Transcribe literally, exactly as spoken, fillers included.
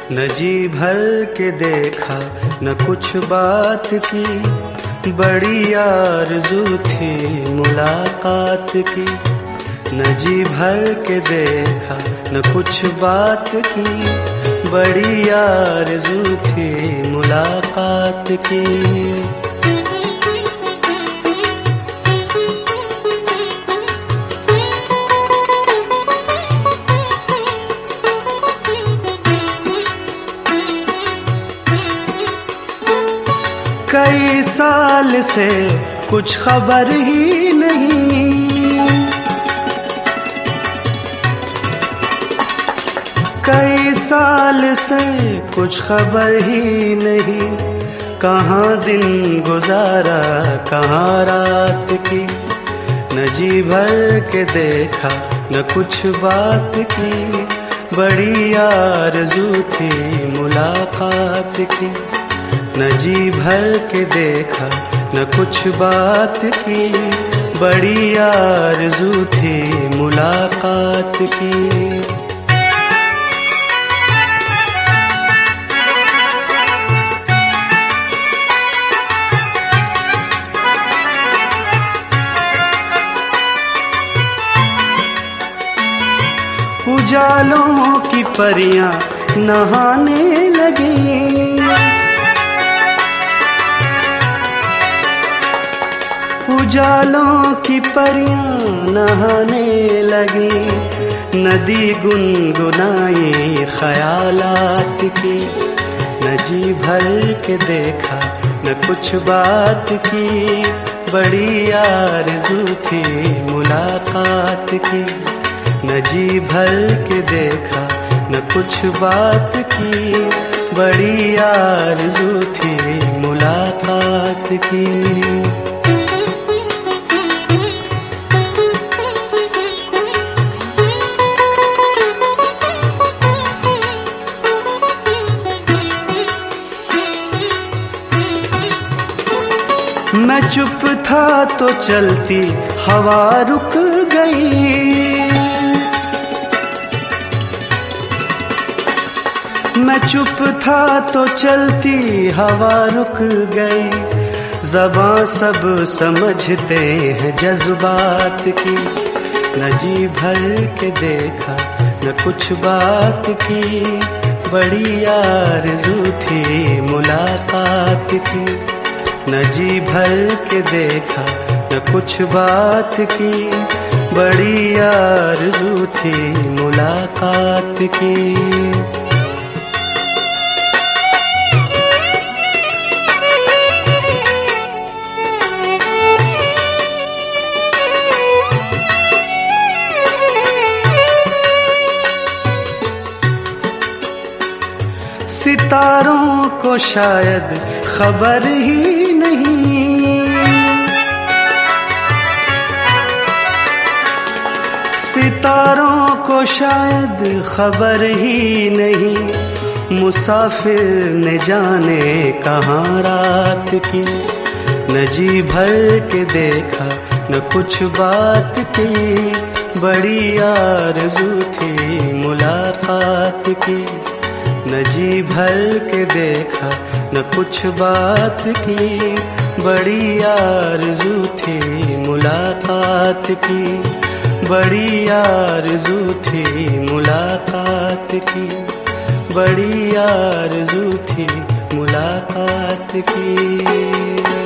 न जी भर के देखा न कुछ बात की, बड़ी आरज़ू थी मुलाकात की। न जी भर के देखा न कुछ बात की, बड़ी आरज़ू थी मुलाकात की। कई साल से कुछ खबर ही नहीं, कई साल से कुछ खबर ही नहीं, कहाँ दिन गुजारा कहाँ रात की। न जी भर के देखा न कुछ बात की, बड़ी आरज़ू थी मुलाकात की। न जी भर के देखा न कुछ बात की, बड़ी आरज़ू थी मुलाकात की। उजालों की परियां नहाने लगी, उजालों की परियां नहाने लगी, नदी गुनगुनाई ख्यालात की। न जी भर के देखा न कुछ बात की, बड़ी आरज़ू थी मुलाकात की। न जी भर के देखा न कुछ बात की, बड़ी आरज़ू थी मुलाकात की। मैं चुप था तो चलती हवा रुक गई, मैं चुप था तो चलती हवा रुक गई। ज़बां सब समझते हैं जज्बात की, न जी भर के देखा न कुछ बात की, बड़ी आरज़ू थी मुलाकात की। न जी भर के देखा न कुछ बात की, बड़ी आरज़ू थी मुलाकात की। सितारों को शायद खबर ही नहीं, सितारों को शायद खबर ही नहीं, मुसाफिर ने जाने कहाँ रात की। न जी भर के देखा न कुछ बात की, बड़ी आरज़ू थी मुलाकात की। न जी भर के देखा न कुछ बात की, बड़ी आरज़ू थी मुलाकात की। बड़ी आरज़ू थी मुलाकात की, बड़ी आरज़ू थी मुलाकात की।